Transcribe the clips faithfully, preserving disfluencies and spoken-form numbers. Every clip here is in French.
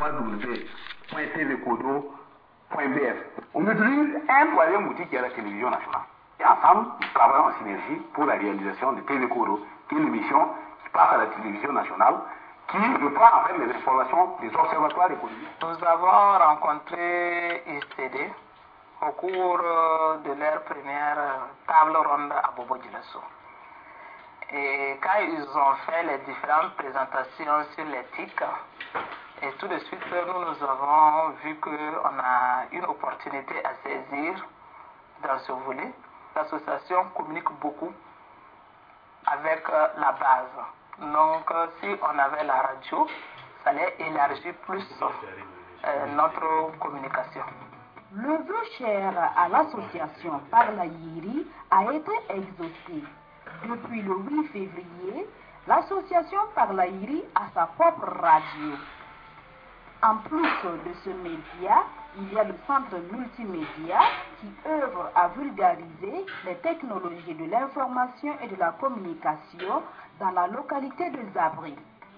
w point t v kodo point b f. On utilise un troisième outil qui est la télévision nationale. Et ensemble, nous travaillons en synergie pour la réalisation de T V Kodo, qui est une émission qui passe à la télévision nationale, qui reprend en fait les informations des observatoires économiques. Nous avons rencontré I C D au cours de leur première table ronde à Bobo-Dioulasso. Et quand ils ont fait les différentes présentations sur l'éthique, et tout de suite, nous, nous avons vu qu'on a une opportunité à saisir dans ce volet. L'association communique beaucoup avec la base. Donc, si on avait la radio, ça allait élargir plus euh, notre communication. Le vœu cher à l'association par la Yiri a été exaucé. Depuis le huit février, l'association par la Yiri a sa propre radio. En plus de ce média, il y a le centre multimédia qui œuvre à vulgariser les technologies de l'information et de la communication dans la localité de Zabri.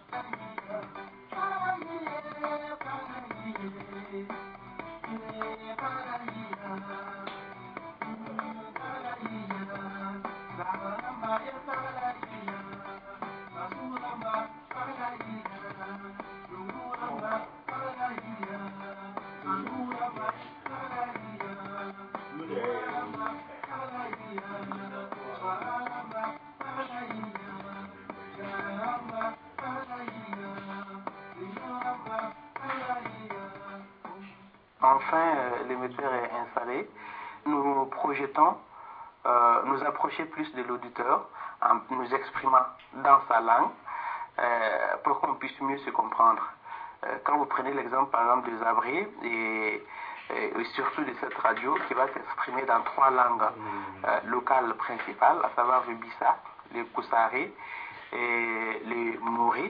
Enfin, euh, l'émetteur est installé. Nous projetons euh, nous approcher plus de l'auditeur en nous exprimant dans sa langue euh, pour qu'on puisse mieux se comprendre. Euh, quand vous prenez l'exemple par exemple de Zabri et, et, et surtout de cette radio qui va s'exprimer dans trois langues euh, locales principales, à savoir le Bissa, le Koussari et le Mouri.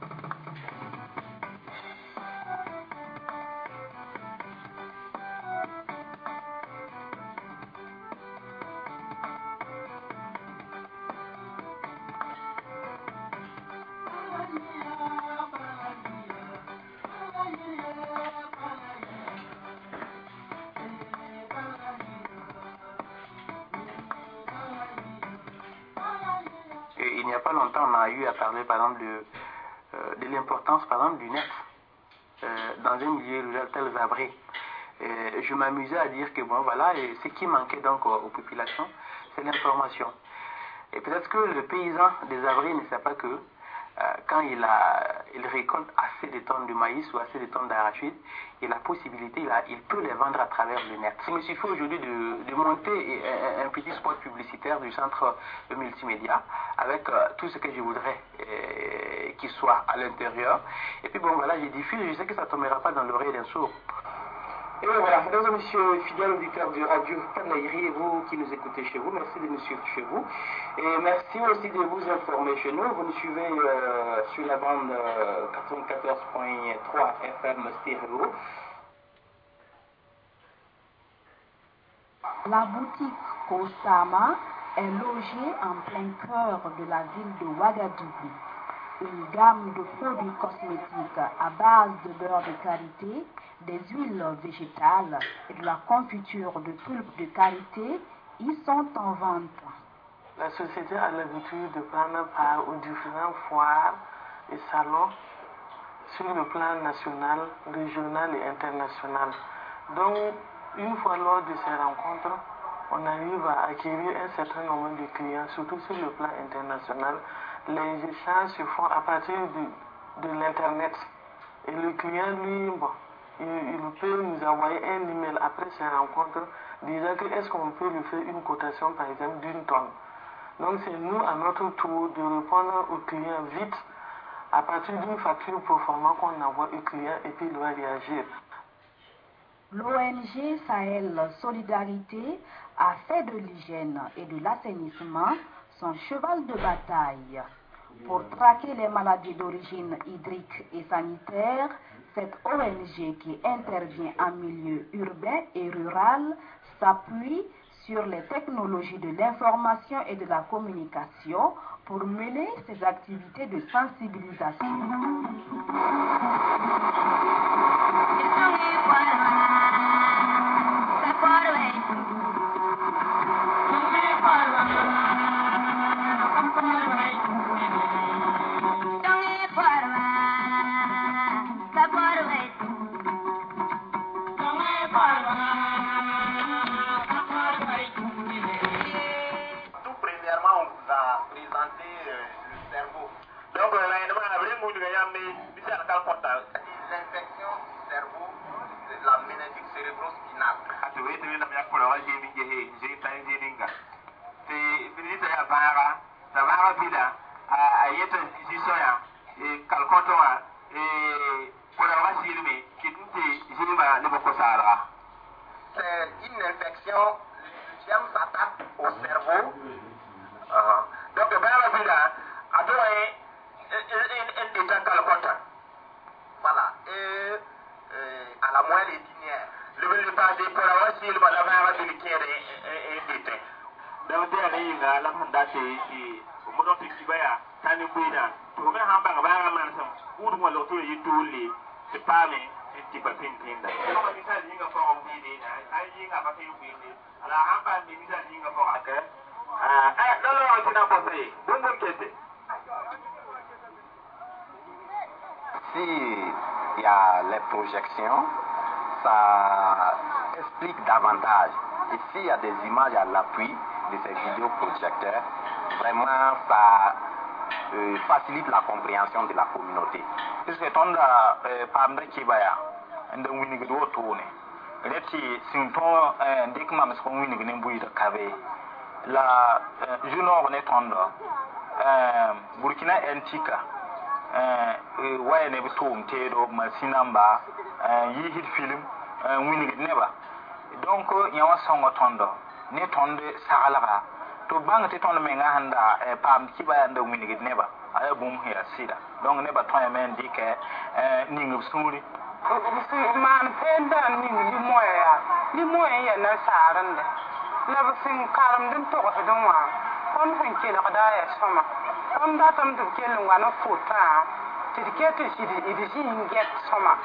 Et il n'y a pas longtemps, on a eu à parler par exemple de, euh, de l'importance par exemple du net euh, dans un milieu rural tel Zabri. Et je m'amusais à dire que bon voilà, et ce qui manquait donc aux, aux populations, c'est l'information. Et peut-être que le paysan des Zabri ne sait pas que euh, quand il, a, il récolte assez de tonnes de maïs ou assez de tonnes d'arachide, il a la possibilité, il, a, il peut les vendre à travers le net. Il me suffit aujourd'hui de, de monter un, un petit spot publicitaire du centre de multimédia avec euh, tout ce que je voudrais euh, qu'il soit à l'intérieur. Et puis bon voilà, je diffuse, je sais que ça ne tombera pas dans l'oreille d'un sourd. Et voilà, mesdames et messieurs, fidèles auditeurs de Radio Panayri, et vous qui nous écoutez chez vous, merci de nous suivre chez vous. Et merci aussi de vous informer chez nous. Vous nous suivez euh, sur la bande euh, quatre-vingt-quatorze point trois F M stéréo. La boutique Kosama est logée en plein cœur de la ville de Ouagadougou. Une gamme de produits cosmétiques à base de beurre de karité, des huiles végétales et de la confiture de pulpe de karité y sont en vente. La société a l'habitude de prendre part aux différents foires et salons sur le plan national, régional et international. Donc, une fois lors de ces rencontres, on arrive à acquérir un certain nombre de clients, surtout sur le plan international. Les échanges se font à partir de, de l'Internet. Et le client, lui, bon, il, il peut nous envoyer un email après ces rencontres disant que est-ce qu'on peut lui faire une cotation, par exemple, d'une tonne. Donc c'est nous, à notre tour, de répondre au client vite à partir d'une facture proforma qu'on envoie au client et puis il doit réagir. L'O N G Sahel Solidarité a fait de l'hygiène et de l'assainissement son cheval de bataille. Pour traquer les maladies d'origine hydrique et sanitaire, cette O N G qui intervient en milieu urbain et rural s'appuie sur les technologies de l'information et de la communication pour mener ses activités de sensibilisation. oui, tu viens de me pour le reste de j'ai j'ai pas eu d'inga. C'est fini de la barra, la barra villa, à yeta jisoya, et calcotoa, et pour la reste de me, qui était Jima de Bokosara. C'est une infection, le germe s'attaque au cerveau. Donc, le barra villa, a donné un état calcota. Voilà, et à la moelle épinière. Le passé pour la aussi, le balabara de l'équipe est éteint. Donc, il y a la mandate et au moment où tu vas à Tanouina, tu remets un barabara manson, ou moi l'autre est tout les, c'est pas mais un petit peu pintinda. On va dire ça, il y a pas un bidé, il y a pas un bidé. Alors, un pas de mise à ligne pour un cœur. Ah, non, non, c'est n'importe quoi. Bon, bon, qu'est-ce que si il y a les projections, ça explique davantage. Et s'il y a des images à l'appui de ces vidéoprojecteurs, vraiment ça euh, facilite la compréhension de la communauté. Puisque ton da pamda kibaya nda winigi do tone reti sinton dik mam sko winigi ne buida kabe la juno ne tondo Burkina Antica euh waye ne bitum tedo masinamba yi hit film winigi neba donc yawa songo tondo ne tonde salaga to bang te tondo menga handa pam kibaya nda winigi neba aya bum hiya sida donc neba ton men dike ningu suri man penda ningu li moya li moya ya na sarande la bisin karam din to ko don wa kon fin ke na da ya sama kon da tam du ke lu ngana futa tidikete sidi idisi inget sama.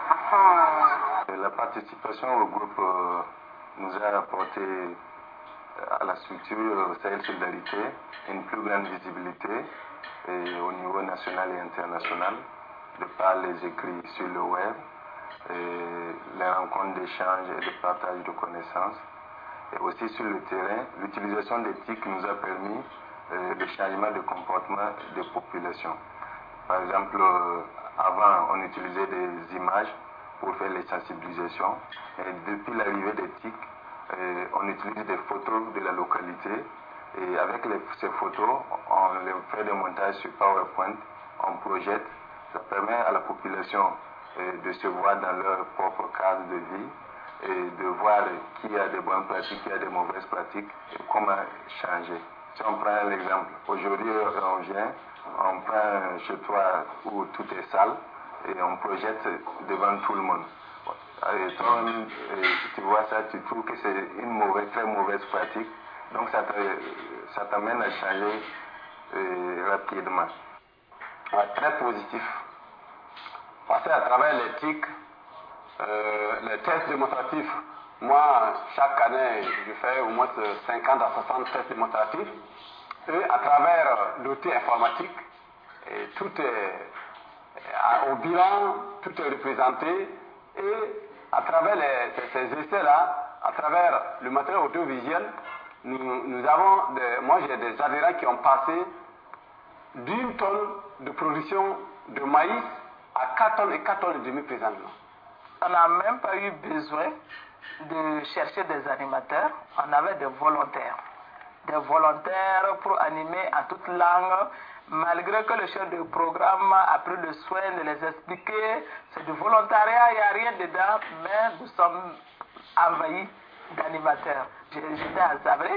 La participation au groupe euh, nous a apporté euh, à la structure euh, Sahel Solidarité une plus grande visibilité et au niveau national et international de par les écrits sur le web, et les rencontres d'échange et de partage de connaissances. Et aussi sur le terrain, l'utilisation des T I C nous a permis euh, le changement de comportement des populations. Par exemple, euh, avant on utilisait des images pour faire les sensibilisations. Et depuis l'arrivée des T I C, euh, on utilise des photos de la localité et avec les, ces photos, on les fait des montages sur PowerPoint, on projette. Ça permet à la population euh, de se voir dans leur propre cadre de vie et de voir qui a des bonnes pratiques, qui a des mauvaises pratiques et comment changer. Si on prend l'exemple, aujourd'hui on vient, on prend chez toi où tout est sale, et on projette devant tout le monde. Et toi, et si tu vois ça, tu trouves que c'est une mauvaise, très mauvaise pratique. Donc ça, te, ça t'amène à changer euh, rapidement. Ouais, très positif. Parce qu'à travers les T I C, euh, les tests démonstratifs, moi, chaque année, je fais au moins cinquante à soixante tests démonstratifs. Et à travers l'outil informatique, et tout est au bilan, tout est représenté et à travers les, ces essais-là, à travers le matériel audiovisuel, nous, nous avons, des, moi j'ai des adhérents qui ont passé d'une tonne de production de maïs à quatre tonnes et quatre tonnes et demi présentement. On n'a même pas eu besoin de chercher des animateurs, on avait des volontaires. Des volontaires pour animer en toute langue. Malgré que le chef de programme a pris le soin de les expliquer, c'est du volontariat, il n'y a rien dedans, mais nous sommes envahis d'animateurs. J'étais à Zabré,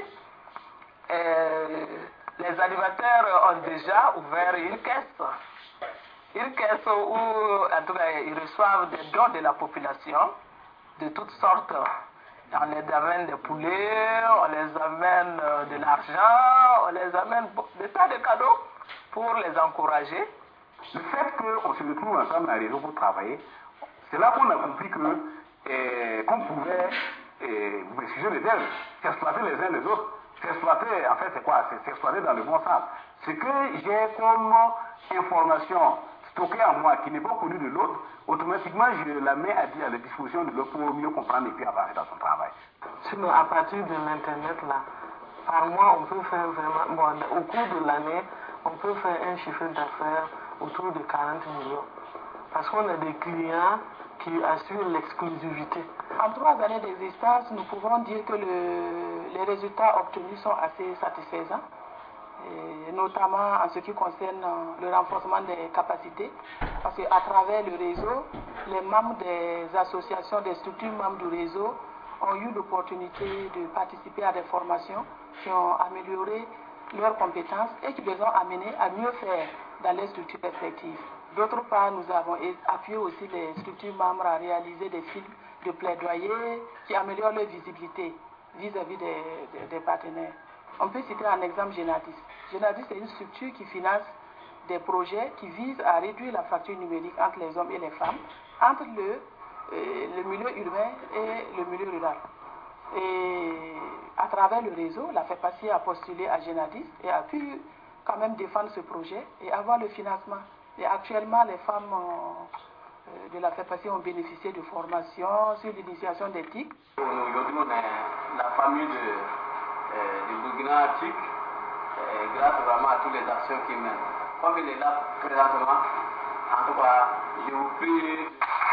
et les animateurs ont déjà ouvert une caisse. Une caisse où, en tout cas, ils reçoivent des dons de la population, de toutes sortes. On les amène des poulets, on les amène de l'argent, on les amène des tas de cadeaux pour les encourager. Le fait qu'on se retrouve ensemble à la réseau pour travailler, c'est là qu'on a compris que eh, qu'on pouvait, eh, vous excusez le terme, s'exploiter les uns les autres. S'exploiter, en fait, c'est quoi? C'est s'exploiter dans le bon sens. Ce que j'ai comme information stockée en moi qui n'est pas connue de l'autre, automatiquement je la mets à, à la disposition de l'autre pour mieux comprendre et puis avancer dans son travail. Sinon, à partir de l'Internet, là, par mois, on peut faire vraiment, bon, au cours de l'année, on peut faire un chiffre d'affaires autour de quarante millions. Parce qu'on a des clients qui assure l'exclusivité. En trois années d'existence, nous pouvons dire que le, les résultats obtenus sont assez satisfaisants, et notamment en ce qui concerne le renforcement des capacités, parce qu'à travers le réseau, les membres des associations, des structures membres du réseau ont eu l'opportunité de participer à des formations qui ont amélioré leurs compétences et qui les ont amenés à mieux faire dans les structures respectives. D'autre part, nous avons appuyé aussi les structures membres à réaliser des films de plaidoyer qui améliorent leur visibilité vis-à-vis des, des, des partenaires. On peut citer un exemple Genadis. Genadis est une structure qui finance des projets qui visent à réduire la fracture numérique entre les hommes et les femmes, entre le, euh, le milieu urbain et le milieu rural. Et à travers le réseau, la FEPACI a postulé à Genadis et a pu quand même défendre ce projet et avoir le financement. Et actuellement, les femmes euh, de la FEPACI ont bénéficié de formations sur l'initiation des T I C. Aujourd'hui, on est la famille de, euh, de Burkina T I C, euh, grâce vraiment à toutes les actions qu'ils mènent. Comme il est là présentement, en tout cas, je vous prie.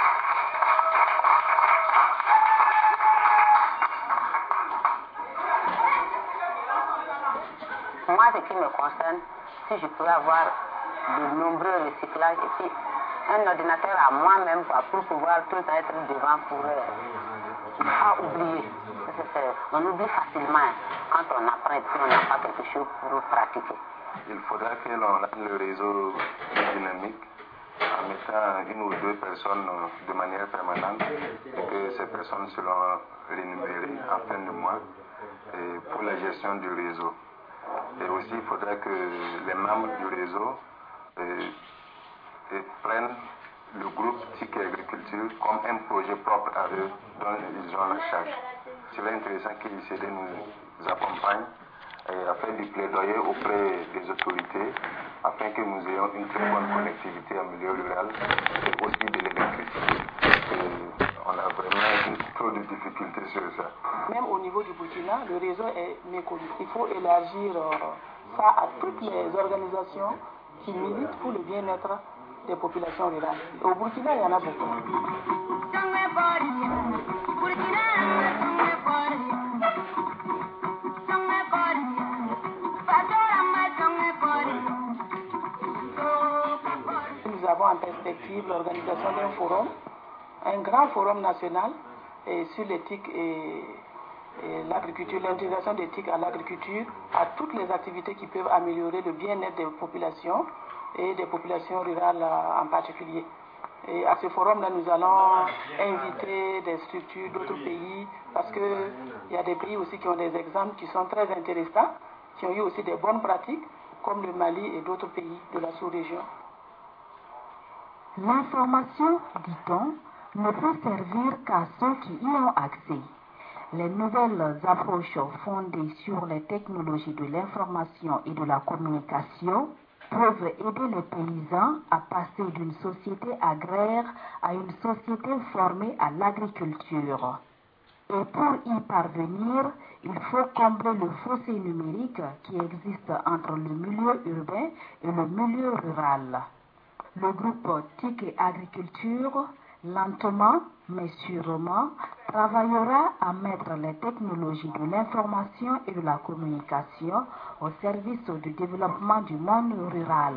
Moi, ce qui me concerne, si je peux avoir de nombreux recyclages et puis un ordinateur à moi-même pour pouvoir tout être devant pour ne pas oublier. On oublie facilement quand on apprend et puis on n'a pas quelque chose pour pratiquer. Il faudra que l'on rende le réseau dynamique en mettant une ou deux personnes de manière permanente et que ces personnes seront rémunérées en fin de mois et pour la gestion du réseau. Et aussi, il faudra que les membres du réseau euh, et prennent le groupe T I C et Agriculture comme un projet propre à eux dont ils ont la charge. C'est intéressant qu'I C D nous accompagne et à faire du plaidoyer auprès des autorités afin que nous ayons une très bonne connectivité en milieu rural et aussi de l'électricité. On a vraiment trop de difficultés sur ça. Même au niveau du Burkina, le réseau est méconnu. Il faut élargir euh, ça à toutes les organisations qui militent pour le bien-être des populations rurales. Au Burkina, il y en a beaucoup. Nous avons en perspective l'organisation d'un forum, un grand forum national et sur l'éthique et, et l'agriculture, l'intégration d'éthique à l'agriculture, à toutes les activités qui peuvent améliorer le bien-être des populations et des populations rurales en particulier. Et à ce forum-là, nous allons inviter des structures d'autres pays parce qu'il y a des pays aussi qui ont des exemples qui sont très intéressants, qui ont eu aussi des bonnes pratiques, comme le Mali et d'autres pays de la sous-région. L'information, dit-on, ne peut servir qu'à ceux qui y ont accès. Les nouvelles approches fondées sur les technologies de l'information et de la communication peuvent aider les paysans à passer d'une société agraire à une société formée à l'agriculture. Et pour y parvenir, il faut combler le fossé numérique qui existe entre le milieu urbain et le milieu rural. Le groupe T I C et Agriculture, lentement mais sûrement, travaillera à mettre les technologies de l'information et de la communication au service du développement du monde rural.